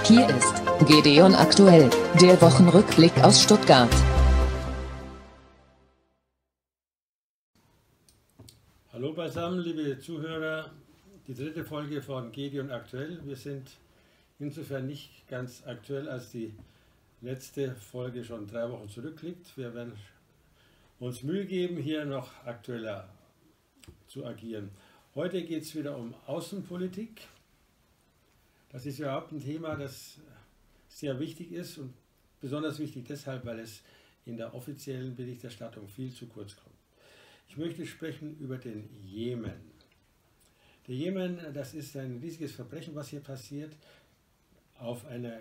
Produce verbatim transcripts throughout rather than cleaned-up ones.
Hier ist Gedeon aktuell, der Wochenrückblick aus Stuttgart. Hallo beisammen, liebe Zuhörer, die dritte Folge von Gedeon aktuell. Wir sind insofern nicht ganz aktuell, als die letzte Folge schon drei Wochen zurückliegt. Wir werden uns Mühe geben, hier noch aktueller zu agieren. Heute geht es wieder um Außenpolitik. Das ist überhaupt ein Thema, das sehr wichtig ist und besonders wichtig deshalb, weil es in der offiziellen Berichterstattung viel zu kurz kommt. Ich möchte sprechen über den Jemen. Der Jemen, das ist ein riesiges Verbrechen, was hier passiert, auf einer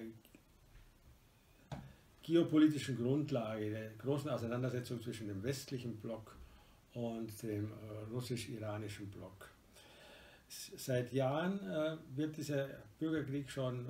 geopolitischen Grundlage der großen Auseinandersetzung zwischen dem westlichen Block und dem russisch-iranischen Block. Seit Jahren äh, wird dieser Bürgerkrieg schon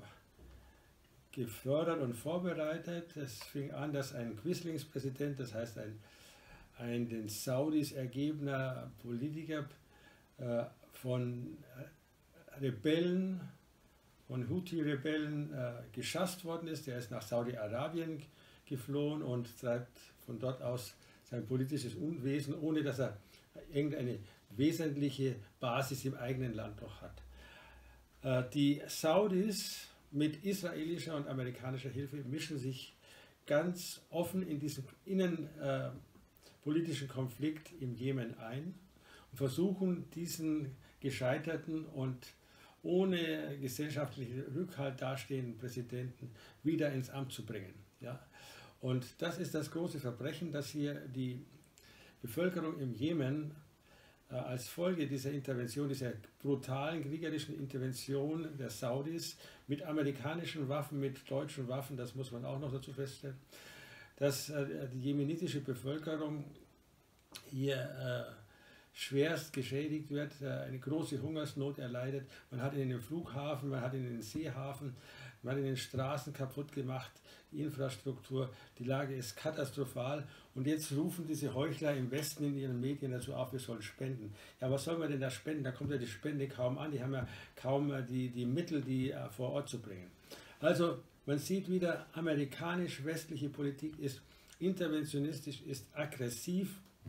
gefördert und vorbereitet. Es fing an, dass ein Quislingspräsident, das heißt ein, ein den Saudis ergebener Politiker äh, von Rebellen, von Houthi-Rebellen äh, geschasst worden ist. Der ist nach Saudi-Arabien geflohen und treibt von dort aus sein politisches Unwesen, ohne dass er irgendeine wesentliche Basis im eigenen Land noch hat. Die Saudis mit israelischer und amerikanischer Hilfe mischen sich ganz offen in diesen innenpolitischen Konflikt im Jemen ein und versuchen, diesen gescheiterten und ohne gesellschaftlichen Rückhalt dastehenden Präsidenten wieder ins Amt zu bringen. Ja? Und das ist das große Verbrechen, dass hier die Bevölkerung im Jemen als Folge dieser Intervention, dieser brutalen kriegerischen Intervention der Saudis mit amerikanischen Waffen, mit deutschen Waffen, das muss man auch noch dazu feststellen, dass die jemenitische Bevölkerung hier äh, schwerst geschädigt wird, äh, eine große Hungersnot erleidet. Man hat in den Flughafen, man hat in den Seehafen, man hat in den Straßen kaputt gemacht, die Infrastruktur, die Lage ist katastrophal und jetzt rufen diese Heuchler im Westen in ihren Medien dazu auf, wir sollen spenden. Ja, was soll man denn da spenden? Da kommt ja die Spende kaum an, die haben ja kaum die, die Mittel, die uh, vor Ort zu bringen. Also man sieht wieder, amerikanisch-westliche Politik ist interventionistisch, ist aggressiv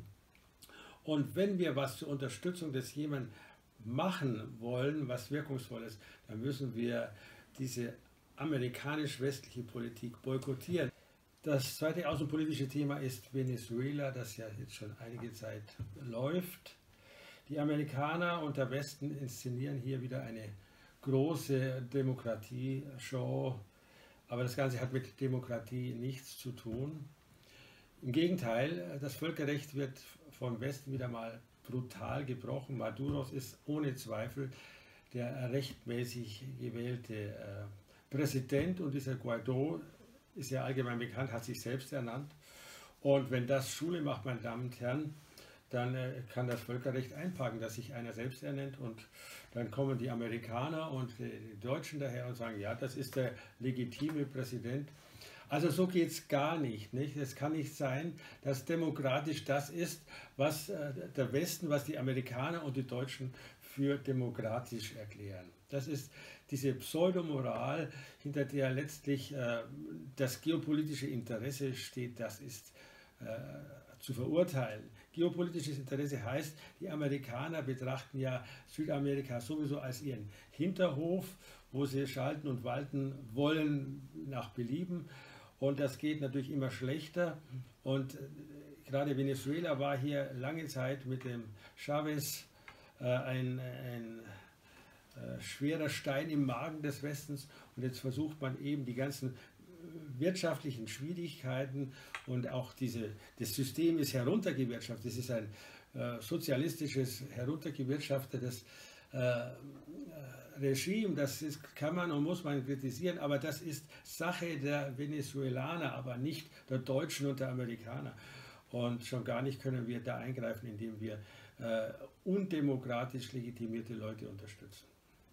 und wenn wir was zur Unterstützung des Jemen machen wollen, was wirkungsvoll ist, dann müssen wir diese amerikanisch-westliche Politik boykottieren. Das zweite außenpolitische Thema ist Venezuela, das ja jetzt schon einige Zeit läuft. Die Amerikaner und der Westen inszenieren hier wieder eine große Demokratie-Show, aber das Ganze hat mit Demokratie nichts zu tun. Im Gegenteil, das Völkerrecht wird vom Westen wieder mal brutal gebrochen. Maduros ist ohne Zweifel der rechtmäßig gewählte äh, Präsident und dieser Guaidó ist ja allgemein bekannt, hat sich selbst ernannt. Und wenn das Schule macht, meine Damen und Herren, dann äh, kann das Völkerrecht einpacken, dass sich einer selbst ernennt und dann kommen die Amerikaner und äh, die Deutschen daher und sagen, ja, das ist der legitime Präsident. Also so geht es gar nicht, nicht. Es kann nicht sein, dass demokratisch das ist, was äh, der Westen, was die Amerikaner und die Deutschen für demokratisch erklären. Das ist diese Pseudomoral, hinter der letztlich äh, das geopolitische Interesse steht, das ist äh, zu verurteilen. Geopolitisches Interesse heißt, die Amerikaner betrachten ja Südamerika sowieso als ihren Hinterhof, wo sie schalten und walten wollen nach Belieben. Und das geht natürlich immer schlechter. Und äh, gerade Venezuela war hier lange Zeit mit dem Chavez äh, ein, ein äh, schwerer Stein im Magen des Westens. Und jetzt versucht man eben die ganzen wirtschaftlichen Schwierigkeiten und auch diese, das System ist heruntergewirtschaftet. Das ist ein äh, sozialistisches, heruntergewirtschaftetes äh, Regime, das ist, kann man und muss man kritisieren, aber das ist Sache der Venezuelaner, aber nicht der Deutschen und der Amerikaner. Und schon gar nicht können wir da eingreifen, indem wir äh, undemokratisch legitimierte Leute unterstützen.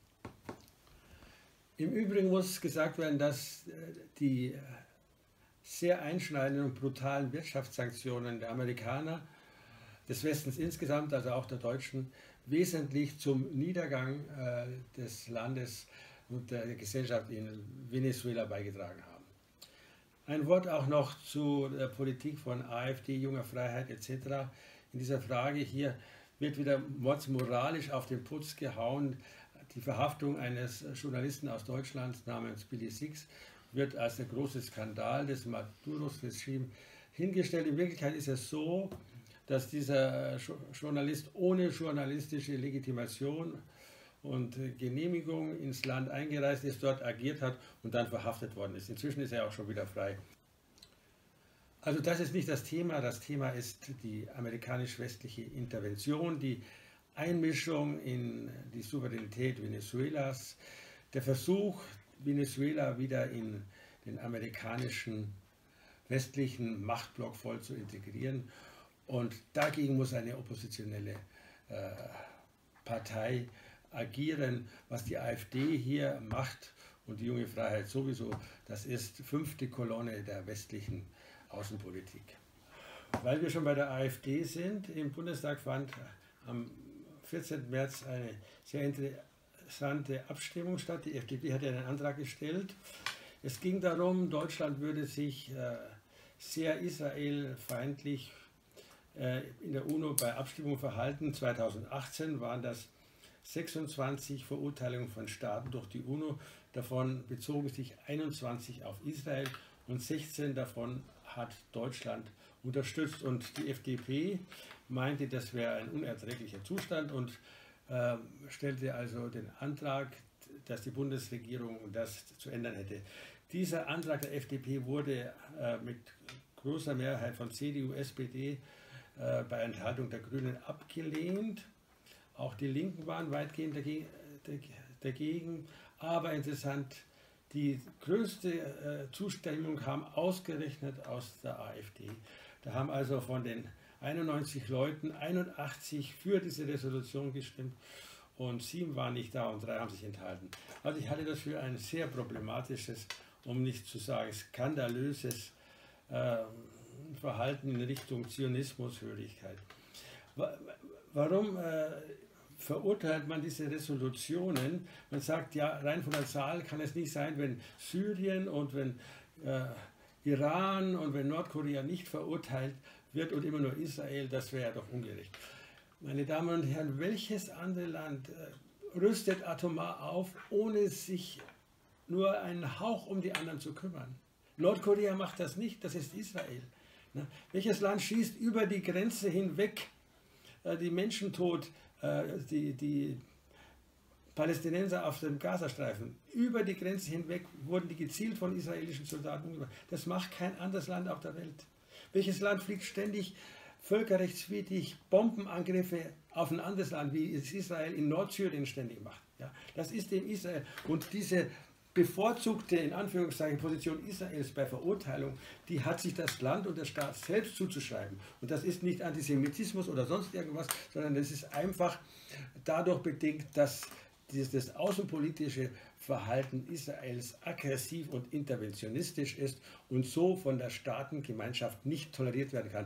Im Übrigen muss gesagt werden, dass äh, die sehr einschneidenden und brutalen Wirtschaftssanktionen der Amerikaner, des Westens insgesamt, also auch der Deutschen, wesentlich zum Niedergang äh, des Landes und der Gesellschaft in Venezuela beigetragen haben. Ein Wort auch noch zu der Politik von AfD, Junger Freiheit et cetera. In dieser Frage hier wird wieder mordsmoralisch auf den Putz gehauen. Die Verhaftung eines Journalisten aus Deutschland namens Billy Six wird als der große Skandal des Maduros-Regimes hingestellt. In Wirklichkeit ist es so, dass dieser Journalist ohne journalistische Legitimation und Genehmigung ins Land eingereist ist, dort agiert hat und dann verhaftet worden ist. Inzwischen ist er auch schon wieder frei. Also das ist nicht das Thema. Das Thema ist die amerikanisch-westliche Intervention, die Einmischung in die Souveränität Venezuelas, der Versuch, Venezuela wieder in den amerikanischen westlichen Machtblock voll zu integrieren. Und dagegen muss eine oppositionelle äh, Partei agieren. Was die AfD hier macht und die Junge Freiheit sowieso, das ist fünfte Kolonne der westlichen Außenpolitik. Weil wir schon bei der AfD sind, im Bundestag fand am vierzehnten März eine sehr interessante Abstimmung statt. Die F D P hat einen Antrag gestellt. Es ging darum, Deutschland würde sich äh, sehr israelfeindlich äh, in der UNO bei Abstimmung verhalten. zweitausendachtzehn waren das sechsundzwanzig Verurteilungen von Staaten durch die UNO. Davon bezogen sich einundzwanzig auf Israel und sechzehn davon hat Deutschland unterstützt. Und die F D P meinte, das wäre ein unerträglicher Zustand und äh, stellte also den Antrag, dass die Bundesregierung das zu ändern hätte. Dieser Antrag der F D P wurde äh, mit großer Mehrheit von C D U, S P D äh, bei Enthaltung der Grünen abgelehnt. Auch die Linken waren weitgehend dagegen. Aber interessant, die größte äh, Zustimmung kam ausgerechnet aus der AfD. Da haben also von den einundneunzig Leuten einundachtzig für diese Resolution gestimmt und sieben waren nicht da und drei haben sich enthalten. Also ich halte das für ein sehr problematisches, um nicht zu sagen skandalöses äh, Verhalten in Richtung Zionismushörigkeit. Warum äh, verurteilt man diese Resolutionen? Man sagt, ja, rein von der Zahl kann es nicht sein, wenn Syrien und wenn äh, Iran und wenn Nordkorea nicht verurteilt wird und immer nur Israel, das wäre ja doch ungerecht. Meine Damen und Herren, welches andere Land äh, rüstet atomar auf, ohne sich nur einen Hauch um die anderen zu kümmern? Nordkorea macht das nicht, das ist Israel. Na, welches Land schießt über die Grenze hinweg äh, die Menschen tot, äh, die, die Palästinenser auf dem Gazastreifen? Über die Grenze hinweg wurden die gezielt von israelischen Soldaten umgebracht. Das macht kein anderes Land auf der Welt. Welches Land fliegt ständig völkerrechtswidrig Bombenangriffe auf ein anderes Land, wie es Israel in Nordsyrien ständig macht? Ja, das ist dem Israel. Und diese bevorzugte, in Anführungszeichen, Position Israels bei Verurteilung, die hat sich das Land und der Staat selbst zuzuschreiben. Und das ist nicht Antisemitismus oder sonst irgendwas, sondern das ist einfach dadurch bedingt, dass das außenpolitische Verhalten Israels aggressiv und interventionistisch ist und so von der Staatengemeinschaft nicht toleriert werden kann.